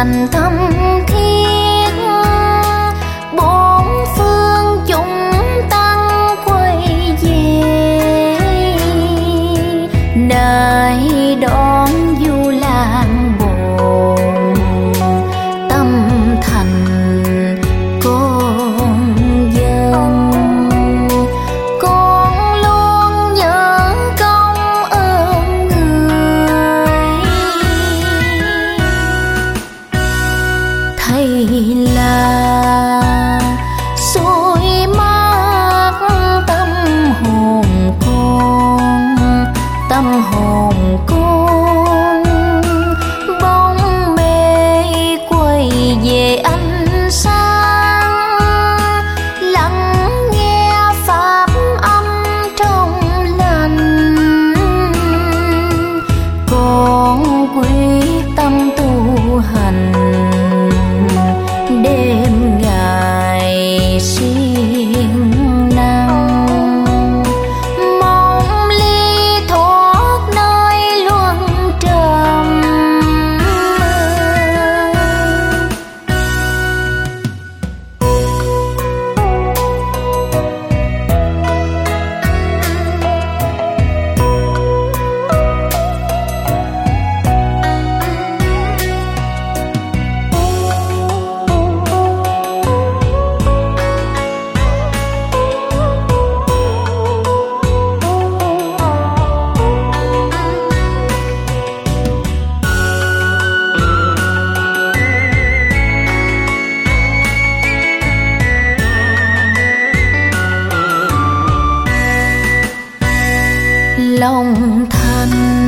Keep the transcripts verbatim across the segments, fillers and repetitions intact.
thành thâm thiết, bốn phương chúng tăng quay về, nay đón du lan bồn tâm thành con dân. Con luôn nhớ công ơn người, thầy là soi mắt tâm hồn con, tâm hồn con bóng mê quay về ánh sáng, lắng nghe pháp âm trong lành. Con quyết tâm tu hành, đêm ngày siêng năng, mong ly thoát nơi luân trầm. Lòng thành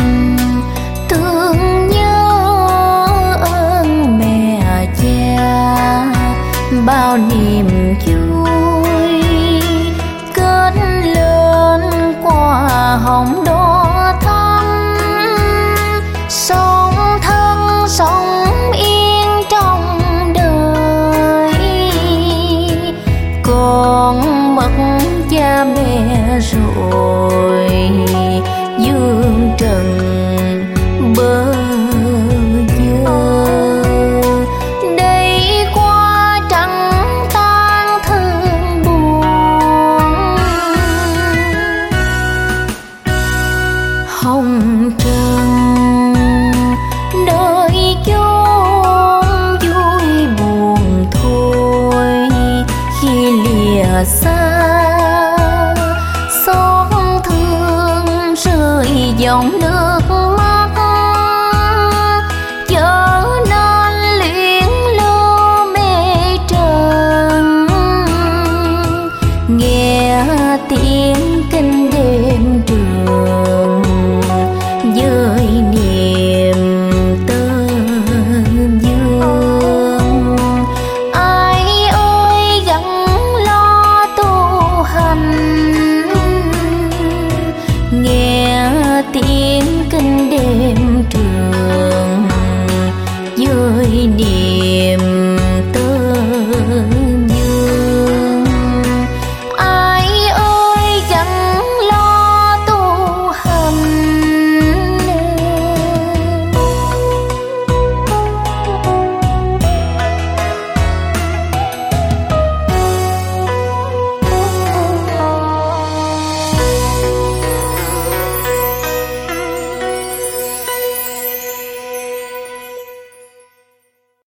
thương nhớ ơn mẹ cha, bao niềm vui kết lên qua hồng đỏ thắm. Sống thân sống yên trong đời, con mất cha mẹ rồi dương trần bơ vơ. Đây qua trắng tan thương buồn, hồng trần nơi chốn vui buồn thôi. Khi lìa xa xót thương rơi dòng